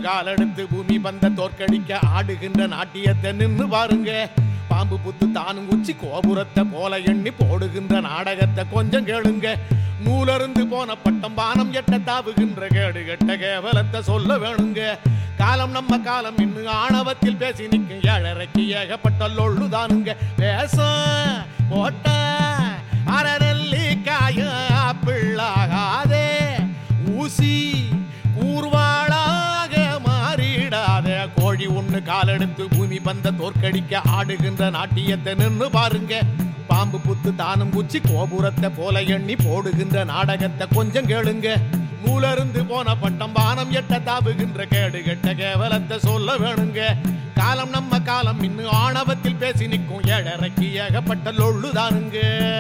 காலெடுத்து பூமி பந்த தோற்கடிக்க ஆடுகின்ற நாட்டியத்தை நின்னு பாருங்க. பாம்பு புத்து தானும் உச்சி கோபுரத்தை போல எண்ணி போடுகின்ற நாடகத்தை கொஞ்சம் கேளுங்க. நூலருந்து போன பட்டம் பானம் எட்ட தாவுகின்ற கேடு கெட்ட கேவலத்தை சொல்ல வேணுங்க. காலம் நம்ம காலம் இன்னும் ஆணவத்தில் பேசி நிற்கும் ஏழரைக்கு ஏகப்பட்ட லொள்ளுதானுங்க. பேச போட்ட அரநெல்லி காய பிள்ளாகாதே ஊசி கூர்வாளாக மாறிடாத. கோழி ஒண்ணு காலெடுத்து பூமி பந்த தோற்கடிக்க ஆடுகின்ற நாட்டியத்தை நின்னு பாருங்க. பாம்பு புத்து தானும் குச்சி கோபுரத்தை போல எண்ணி போடுகின்ற நாடகத்தை கொஞ்சம் கேளுங்க. நூலருந்து போன பட்டம் பானம் எட்ட தாவுகின்ற கேடு கெட்ட கேவலத்தை சொல்ல வேணுங்க. காலம் நம்ம காலம் இன்னும் ஆணவத்தில் பேசி நிற்கும் ஏழரைக்கு ஏகப்பட்ட லொள்ளுதானுங்க.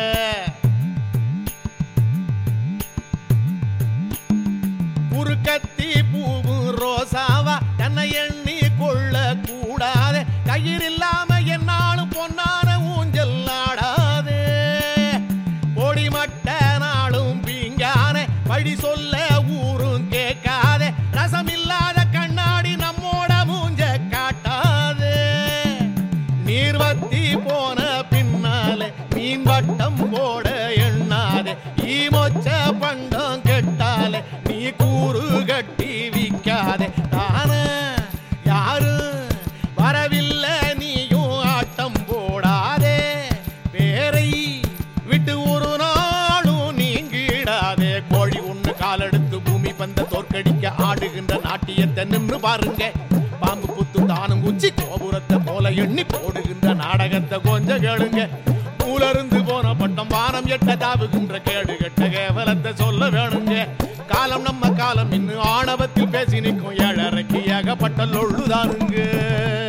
குறுக்கத்தி பூவு ரோசாவா தன்னை எண்ணி கொள்ள கூடாது. கயிறு இல்லாம என்னாலும் பொன்னான ஊஞ்சல் ஆடாது. பொடி மட்ட நாளும் பீங்கான வழி சொல்ல ஊரும் கேட்காதே. ரசம் இல்லாத கண்ணாடி நம்மோட மூஞ்ச காட்டாது. நீர்வத்தி போன பின்னாலே மீன் வட்டம் போட எண்ணாதே. ஈமொச்ச பண்டம் கெட்டாலே நீ கூறு கட்டி விக்காதே. தான யாரு வரவில்லை நீயும் ஆட்டம் போடாதே. பேரை விட்டு ஒரு நாளும் நீங்கிடாதே. கோழி ஒண்ணு காலெடுத்து பூமி பந்த தோற்கடிக்க ஆடுகின்ற நாட்டியத்தை நின்று பாருங்க. பாம்பு புத்து தானும் குச்சி கோபுரத்தை போல எண்ணி போடுகின்ற நாடகத்தை கொஞ்சம் கேளுங்க. நூலருந்து போன பட்டம் வானம் எட்ட தாவுகின்ற கேடு கெட்ட கேவலத்தை சொல்ல வேணுங்க. காலம் நம்ம காலம் இன்னும் ஆணவத்தில் பேசி நிற்கும் ஏழரைக்கு ஏகப்பட்ட லொள்ளுதானுங்க.